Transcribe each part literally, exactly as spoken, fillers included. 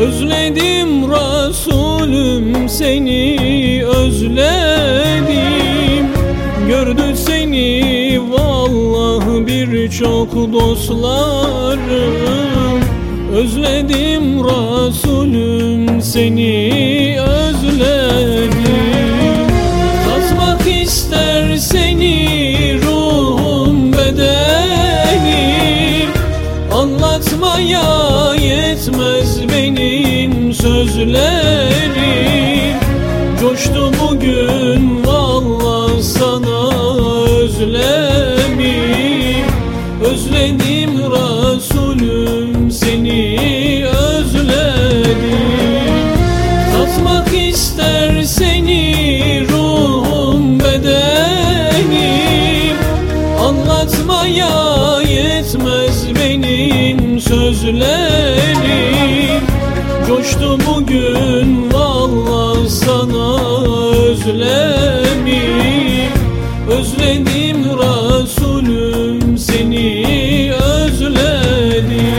Özledim Resulüm seni özledim. Gördü seni vallahi birçok dostlarım. Özledim Resulüm seni özledim. Tatmak ister seni ruhum bedenim. Anlatmaya yetmez benim sözlerim. Coştu bugün vallahi sana özlemim. Özledim Resulüm seni özledim. Tatmak ister seni ruhum bedenim. Anlatmaya yetmez benim sözlerim. Coştu bugün vallahi sana özlemim. Özledim Resulüm seni özledim.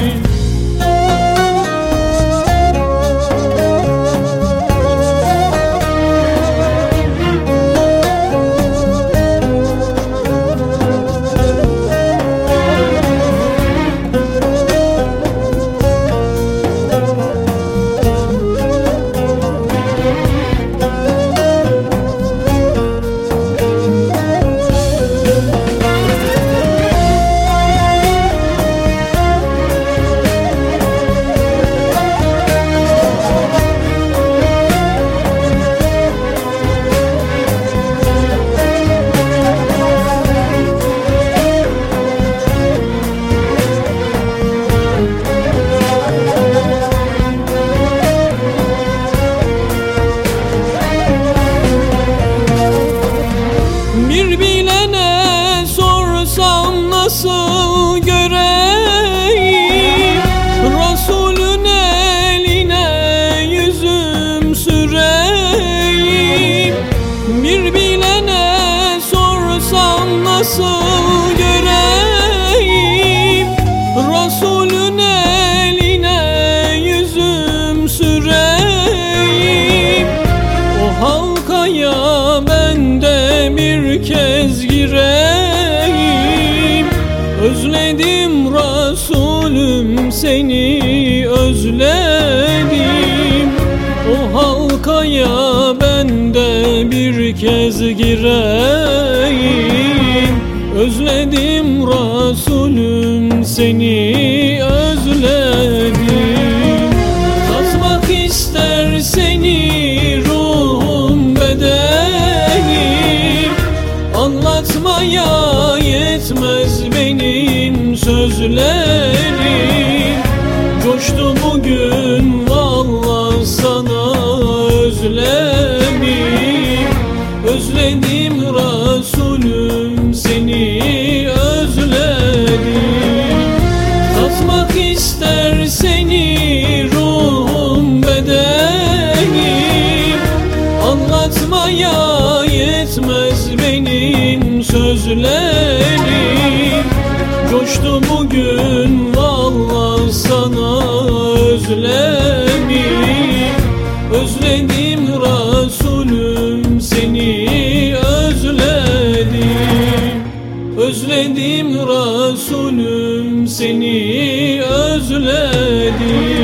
Bir bilene sorsam nasıl göreyim, Resulün eline yüzüm süreyim. Bir bilene sorsam nasıl göreyim, Resulün eline yüzüm süreyim. O halkaya ben de bir kez gireyim. Özledim Resulüm seni özledim. O halkaya ben de bir kez gireyim. Özledim Resulüm seni özledim. Tatmak ister seni ruhum bedenim. Anlatmaya yetmez benim sözlerim. Coştu bugün vallahi sana özlemim. Özledim Resulüm seni özledim. Tatmak ister seni ruhum bedenim. Anlatmaya yetmez benim sözlerim. Coştu bugün vallahi sana özlemim. Özledim Resulüm seni özledim. Özledim Resulüm seni özledim.